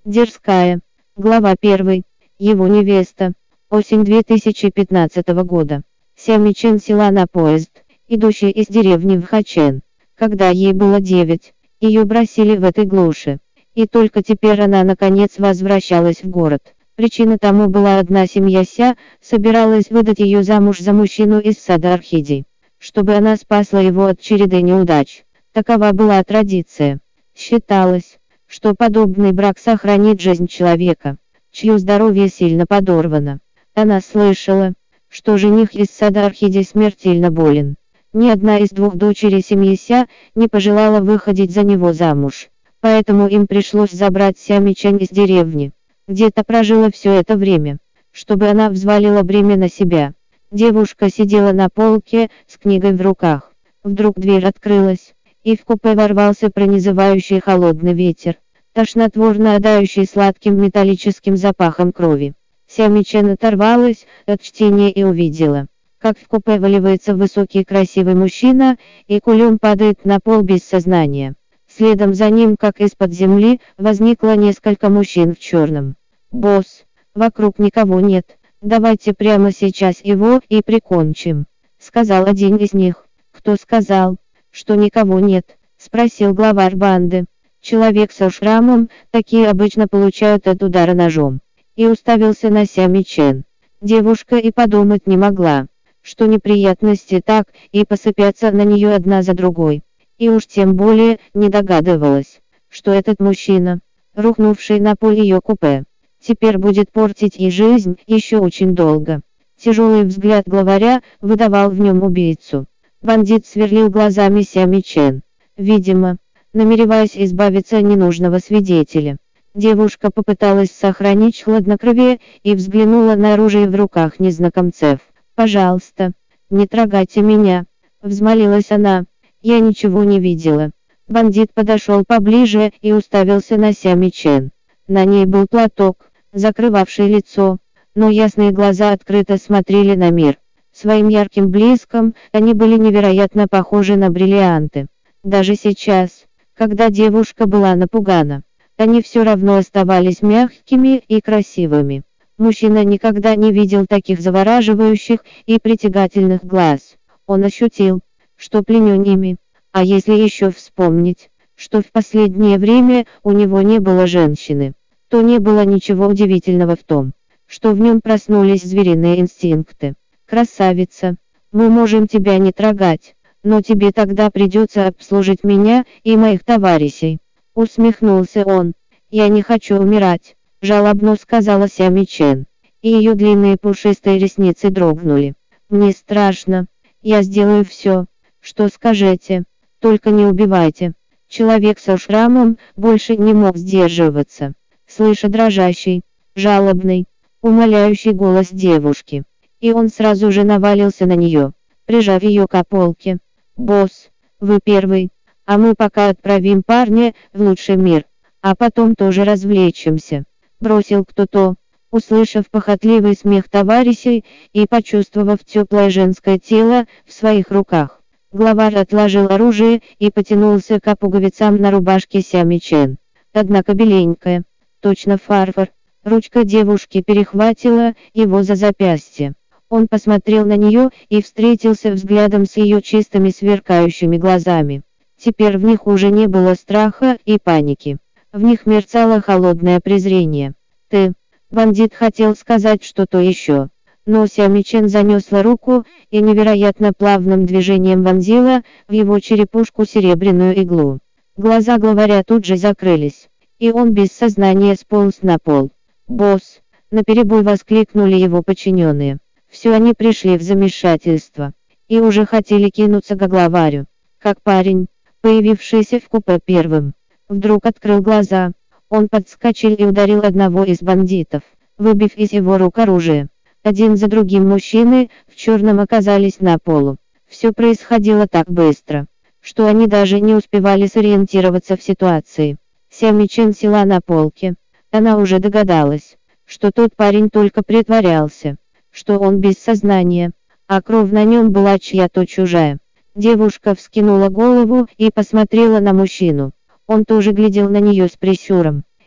Дерзкая. Глава 1. Его невеста. Осень 2015 года. Сями Чен села на поезд, идущий из деревни в Хачэн. Когда ей было 9, ее бросили в этой глуши. И только теперь она наконец возвращалась в город. Причина тому была одна: семья Ся собиралась выдать ее замуж за мужчину из сада орхидей, чтобы она спасла его от череды неудач. Такова была традиция. Считалось, что подобный брак сохранит жизнь человека, чье здоровье сильно подорвано. Она слышала, что жених из сада орхидей смертельно болен. Ни одна из двух дочерей семьи Ся не пожелала выходить за него замуж. Поэтому им пришлось забрать Сями Чен из деревни, где-то прожила все это время, чтобы она взвалила бремя на себя. Девушка сидела на полке с книгой в руках. Вдруг дверь открылась, и в купе ворвался пронизывающий холодный ветер, тошнотворно отдающий сладким металлическим запахом крови. Сями Чен оторвалась от чтения и увидела, как в купе валивается высокий красивый мужчина и кулем падает на пол без сознания. Следом за ним, как из-под земли, возникло несколько мужчин в черном. «Босс, вокруг никого нет, давайте прямо сейчас его и прикончим», — сказал один из них. «Кто сказал, что никого нет?» — спросил главарь банды. Человек со шрамом, такие обычно получают от удара ножом. И уставился на Сями Чен. Девушка и подумать не могла, что неприятности так и посыпятся на нее одна за другой. И уж тем более не догадывалась, что этот мужчина, рухнувший на пол ее купе, теперь будет портить ей жизнь еще очень долго. Тяжелый взгляд главаря выдавал в нем убийцу. Бандит сверлил глазами Сями Чен, видимо, намереваясь избавиться от ненужного свидетеля. Девушка попыталась сохранить хладнокровие и взглянула на оружие в руках незнакомцев. «Пожалуйста, не трогайте меня», — взмолилась она. «Я ничего не видела». Бандит подошел поближе и уставился на Сями Чен. На ней был платок, закрывавший лицо, но ясные глаза открыто смотрели на мир. Своим ярким блеском они были невероятно похожи на бриллианты. Даже сейчас, когда девушка была напугана, они все равно оставались мягкими и красивыми. Мужчина никогда не видел таких завораживающих и притягательных глаз. Он ощутил, что пленен ими. А если еще вспомнить, что в последнее время у него не было женщины, то не было ничего удивительного в том, что в нем проснулись звериные инстинкты. «Красавица, мы можем тебя не трогать, но тебе тогда придется обслужить меня и моих товарищей», — усмехнулся он. «Я не хочу умирать», — жалобно сказала Сями Чен, и ее длинные пушистые ресницы дрогнули. «Мне страшно, я сделаю все, что скажете, только не убивайте». Человек со шрамом больше не мог сдерживаться, слыша дрожащий, жалобный, умоляющий голос девушки, и он сразу же навалился на нее, прижав ее к полке. «Босс, вы первый, а мы пока отправим парня в лучший мир, а потом тоже развлечемся», — бросил кто-то. Услышав похотливый смех товарищей и почувствовав теплое женское тело в своих руках, главарь отложил оружие и потянулся к пуговицам на рубашке Сями Чен. Однако беленькая, точно фарфор, ручка девушки перехватила его за запястье. Он посмотрел на нее и встретился взглядом с ее чистыми сверкающими глазами. Теперь в них уже не было страха и паники. В них мерцало холодное презрение. «Ты...» Бандит хотел сказать что-то еще, но Сями Чен занесла руку и невероятно плавным движением вонзила в его черепушку серебряную иглу. Глаза главаря тут же закрылись, и он без сознания сполз на пол. «Босс!» — наперебой воскликнули его подчиненные. Все они пришли в замешательство и уже хотели кинуться к главарю, как парень, появившийся в купе первым, вдруг открыл глаза. Он подскочил и ударил одного из бандитов, выбив из его рук оружие. Один за другим мужчины в черном оказались на полу. Все происходило так быстро, что они даже не успевали сориентироваться в ситуации. Сями Чен села на полке. Она уже догадалась, что тот парень только притворялся, что он без сознания, а кровь на нем была чья-то чужая. Девушка вскинула голову и посмотрела на мужчину. Он тоже глядел на нее с прищуром.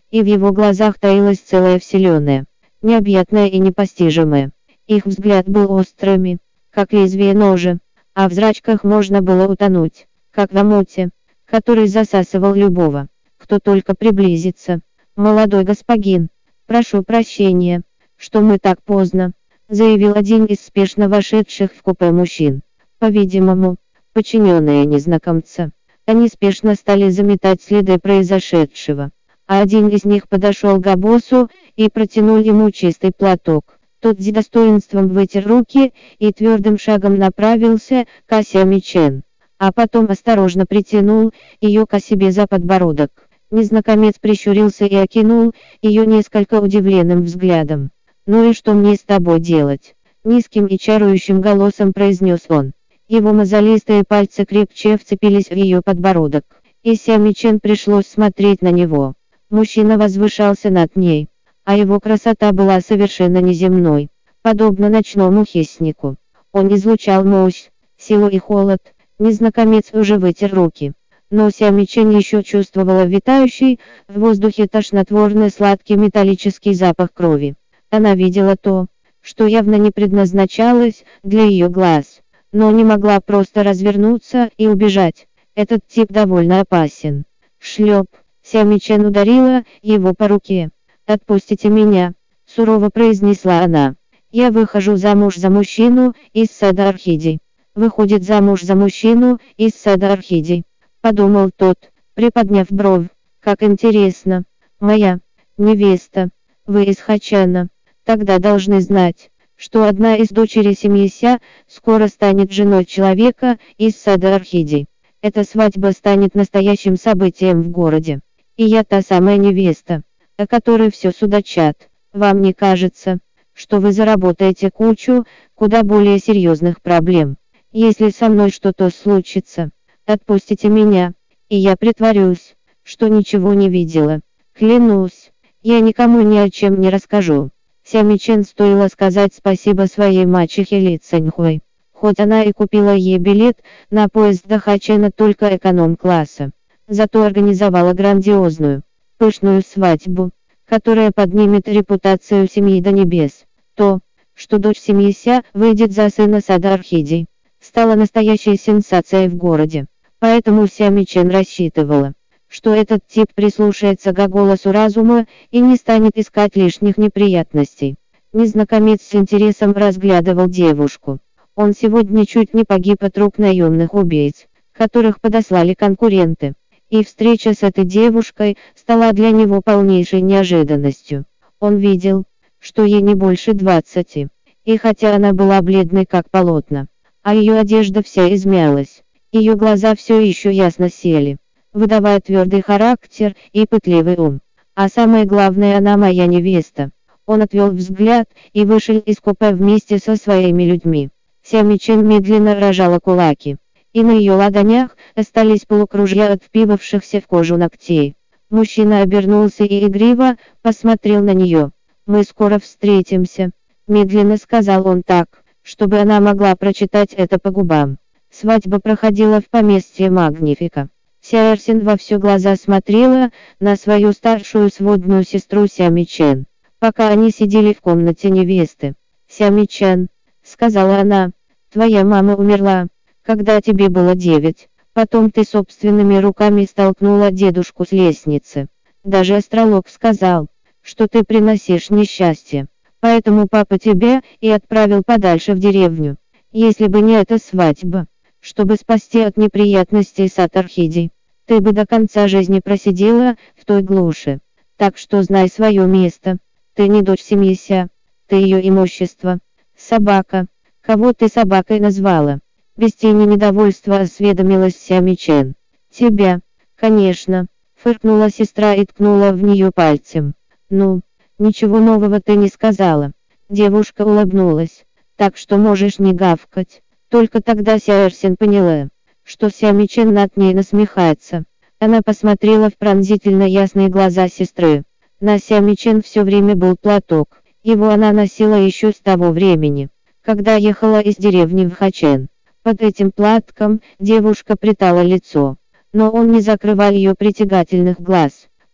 и в его глазах таилась целая вселенная, необъятная и непостижимая. Их взгляд был острыми, как лезвие ножа, а в зрачках можно было утонуть, как в омуте, который засасывал любого, кто только приблизится. «Молодой господин, прошу прощения, что мы так поздно», заявил один из спешно вошедших в купе мужчин. По-видимому, подчиненные незнакомца. Они спешно стали заметать следы произошедшего, а один из них подошел к Аббосу и протянул ему чистый платок. Тот с достоинством вытер руки и твердым шагом направился к Сями Чен, а потом осторожно притянул ее к себе за подбородок. Незнакомец прищурился и окинул ее несколько удивленным взглядом. «Ну и что мне с тобой делать?» — низким и чарующим голосом произнес он. Его мозолистые пальцы крепче вцепились в ее подбородок, и Сями Чен пришлось смотреть на него. Мужчина возвышался над ней, а его красота была совершенно неземной, подобно ночному хищнику. Он излучал мощь, силу и холод. Незнакомец уже вытер руки, но Сями Чен еще чувствовала витающий в воздухе тошнотворный сладкий металлический запах крови. Она видела то, что явно не предназначалось для ее глаз, но не могла просто развернуться и убежать. Этот тип довольно опасен. Шлеп. Сями Чен ударила его по руке. «Отпустите меня», — сурово произнесла она. «Я выхожу замуж за мужчину из сада орхидей». «Выходит замуж за мужчину из сада орхидей», — подумал тот, приподняв бровь. «Как интересно. Моя невеста. Вы из Хачана. Тогда должны знать, что одна из дочерей семьи Ся скоро станет женой человека из сада орхидей. Эта свадьба станет настоящим событием в городе. И я та самая невеста, о которой все судачат. Вам не кажется, что вы заработаете кучу куда более серьезных проблем? Если со мной что-то случится, отпустите меня, и я притворюсь, что ничего не видела. Клянусь, я никому ни о чем не расскажу». Сями Чен стоило сказать спасибо своей мачехе Ли Цэньхуэй. Хоть она и купила ей билет на поезд до Хачена только эконом-класса, зато организовала грандиозную, пышную свадьбу, которая поднимет репутацию семьи до небес. То, что дочь семьи Ся выйдет за сына сада орхидей, стало настоящей сенсацией в городе. Поэтому Сями Чен рассчитывала, что этот тип прислушается к голосу разума и не станет искать лишних неприятностей. Незнакомец с интересом разглядывал девушку. Он сегодня чуть не погиб от рук наемных убийц, которых подослали конкуренты. И встреча с этой девушкой стала для него полнейшей неожиданностью. Он видел, что ей не больше 20, и хотя она была бледной как полотно, а ее одежда вся измялась, ее глаза все еще ясно сели, выдавая твердый характер и пытливый ум. А самое главное, она моя невеста. Он отвел взгляд и вышел из купе вместе со своими людьми. Сями Чен медленно рожала кулаки, и на ее ладонях остались полукружья от впивавшихся в кожу ногтей. Мужчина обернулся и игриво посмотрел на нее. «Мы скоро встретимся», — медленно сказал он так, чтобы она могла прочитать это по губам. Свадьба проходила в поместье Магнифика. Сяэрсин во все глаза смотрела на свою старшую сводную сестру Сями Чен, пока они сидели в комнате невесты. «Сями Чен», — сказала она, — «твоя мама умерла, когда тебе было 9. Потом ты собственными руками столкнула дедушку с лестницы. Даже астролог сказал, что ты приносишь несчастье. Поэтому папа тебя и отправил подальше в деревню. Если бы не эта свадьба, чтобы спасти от неприятностей сад орхидей, ты бы до конца жизни просидела в той глуши. Так что знай свое место. Ты не дочь семьи Ся, ты ее имущество. Собака. Кого ты собакой назвала?» Без тени недовольства осведомилась Сями Чен. «Тебя, конечно», — фыркнула сестра и ткнула в нее пальцем. «Ну, ничего нового ты не сказала». Девушка улыбнулась. «Так что можешь не гавкать». Только тогда Сяэрсин поняла, что Сями Чен над ней насмехается. Она посмотрела в пронзительно ясные глаза сестры. На Сями Чен все время был платок. Его она носила еще с того времени, когда ехала из деревни в Хачен. Под этим платком девушка прятала лицо, но он не закрывал ее притягательных глаз.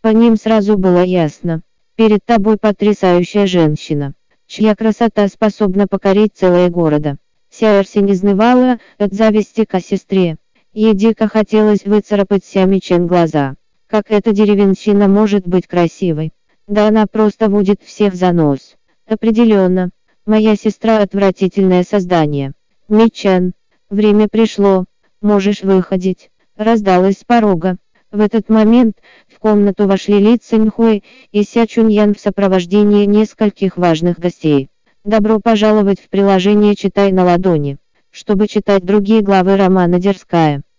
По ним сразу было ясно. Перед тобой потрясающая женщина, чья красота способна покорить целое города. Сяэрсин изнывала от зависти к сестре. Ей дико хотелось выцарапать Сямичен глаза. Как эта деревенщина может быть красивой? Да она просто водит всех за нос. Определенно, моя сестра отвратительное создание. Мичен, время пришло, можешь выходить, раздалась с порога. В этот момент в комнату вошли Ли Цинхуэй и Ся Чуньян в сопровождении нескольких важных гостей. Добро пожаловать в приложение «Читай на ладони», чтобы читать другие главы романа «Дерзкая».